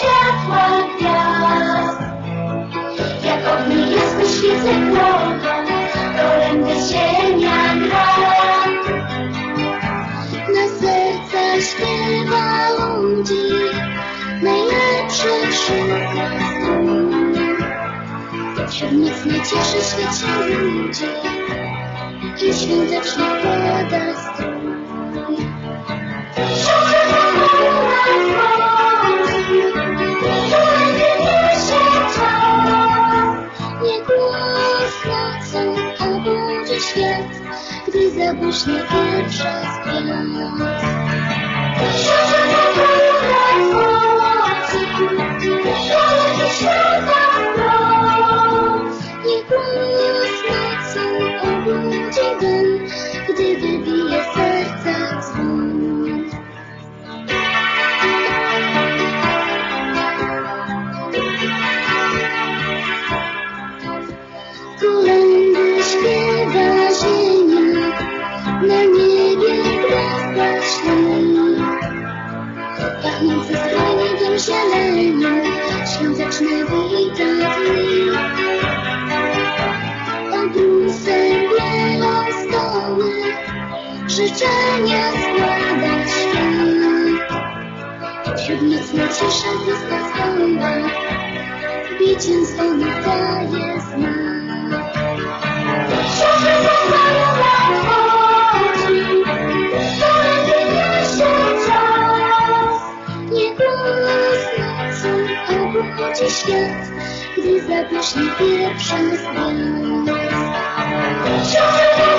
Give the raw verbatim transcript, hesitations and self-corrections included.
światła gwiazd. Jak ogni jasny świecę drogą, kolędy ziemia gra. Na serca śpiewa ludzi, najlepszy wśród nas dróg. Wśród nic nie cieszy świecie ludzi i świątecznie poda strój. Niech głos nocą obudzi świat, gdy zabłyśnie pierwsza z gwiazd. Niech głos nocą obudzi dom, gdy wybije w sercach dzwon. Kolędy śpiewa ziemia, na niebie gwiazda śni. Pachnący sklenikiem zielenią, świąteczne wita dni. Obrusem bielą stoły, życzenia składa świat. Wśród nocnej ciszy błyska zgąba, biciem dzwonu daje znak. Niech głos nocą obudzi świat, gdy zabłyśnie pierwsza z gwiazd.